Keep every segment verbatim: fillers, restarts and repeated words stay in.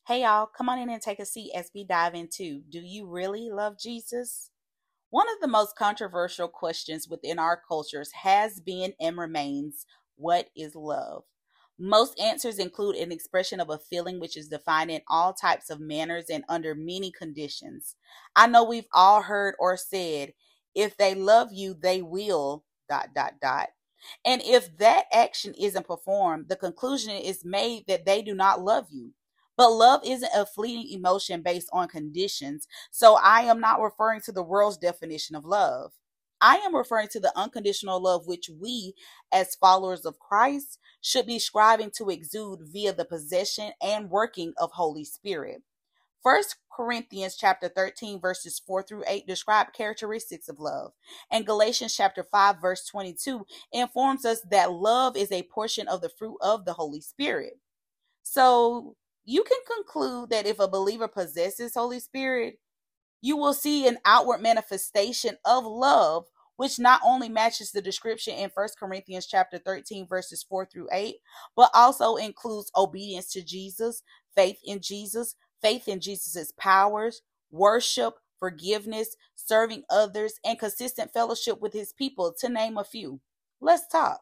Hey, y'all, come on in and take a seat as we dive into Do you really love Jesus? One of the most controversial questions within our cultures has been and remains, what is love? Most answers include an expression of a feeling which is defined in all types of manners and under many conditions. I know we've all heard or said, if they love you, they will, dot, dot, dot. And if that action isn't performed, the conclusion is made that they do not love you. But love isn't a fleeting emotion based on conditions, so I am not referring to the world's definition of love. I am referring to the unconditional love which we, as followers of Christ, should be striving to exude via the possession and working of Holy Spirit. First Corinthians chapter thirteen verses four through eight describe characteristics of love, and Galatians chapter five verse twenty-two informs us that love is a portion of the fruit of the Holy Spirit. So you can conclude that if a believer possesses Holy Spirit, you will see an outward manifestation of love, which not only matches the description in First Corinthians chapter thirteen verses four through eight, but also includes obedience to Jesus, faith in Jesus, faith in Jesus's powers, worship, forgiveness, serving others, and consistent fellowship with his people, to name a few. Let's talk.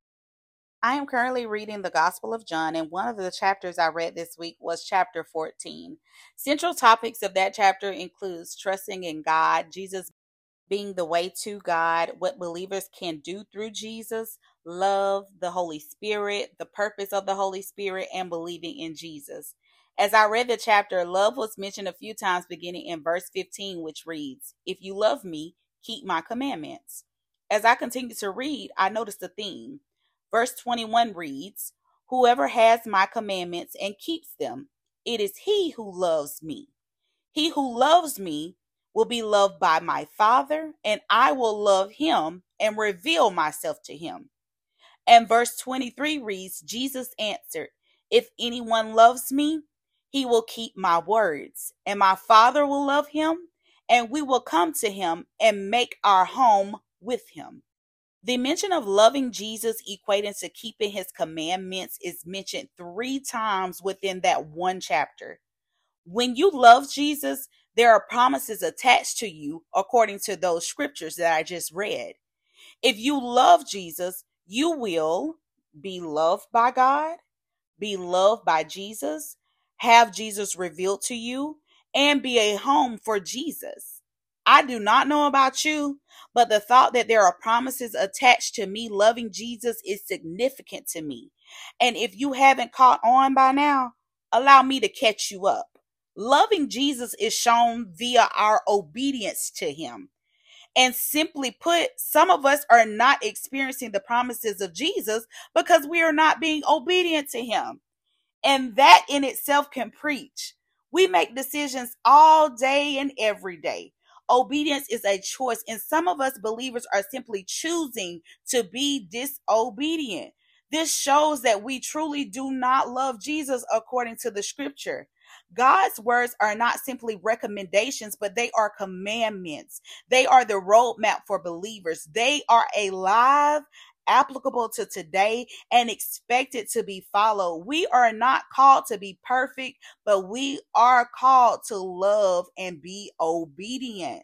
I am currently reading the Gospel of John, and one of the chapters I read this week was chapter fourteen. Central topics of that chapter includes trusting in God, Jesus being the way to God, what believers can do through Jesus, love, the Holy Spirit, the purpose of the Holy Spirit, and believing in Jesus. As I read the chapter, love was mentioned a few times beginning in verse fifteen, which reads, "If you love me, keep my commandments." As I continued to read, I noticed a theme. Verse twenty-one reads, "Whoever has my commandments and keeps them, it is he who loves me. He who loves me will be loved by my Father, and I will love him and reveal myself to him." And verse twenty-three reads, Jesus answered, "If anyone loves me, he will keep my words, and my Father will love him, and we will come to him and make our home with him." The mention of loving Jesus equating to keeping his commandments is mentioned three times within that one chapter. When you love Jesus, there are promises attached to you according to those scriptures that I just read. If you love Jesus, you will be loved by God, be loved by Jesus, have Jesus revealed to you, and be a home for Jesus. I do not know about you, but the thought that there are promises attached to me loving Jesus is significant to me. And if you haven't caught on by now, allow me to catch you up. Loving Jesus is shown via our obedience to him. And simply put, some of us are not experiencing the promises of Jesus because we are not being obedient to him. And that in itself can preach. We make decisions all day and every day. Obedience is a choice, and some of us believers are simply choosing to be disobedient. This shows that we truly do not love Jesus according to the scripture. God's words are not simply recommendations, but they are commandments. They are the roadmap for believers. They are alive, applicable to today, and expected to be followed. We are not called to be perfect, but we are called to love and be obedient.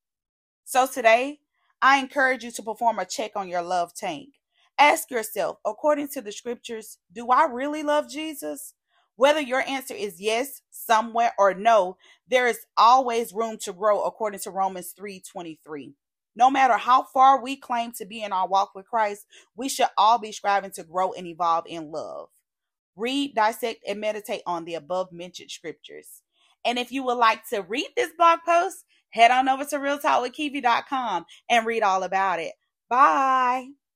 So today, I encourage you to perform a check on your love tank. Ask yourself, according to the scriptures, do I really love Jesus? Whether your answer is yes, somewhere, or no, there is always room to grow according to Romans three twenty-three. No matter how far we claim to be in our walk with Christ, we should all be striving to grow and evolve in love. Read, dissect, and meditate on the above mentioned scriptures. And if you would like to read this blog post, head on over to real talk with kiwi dot com and read all about it. Bye.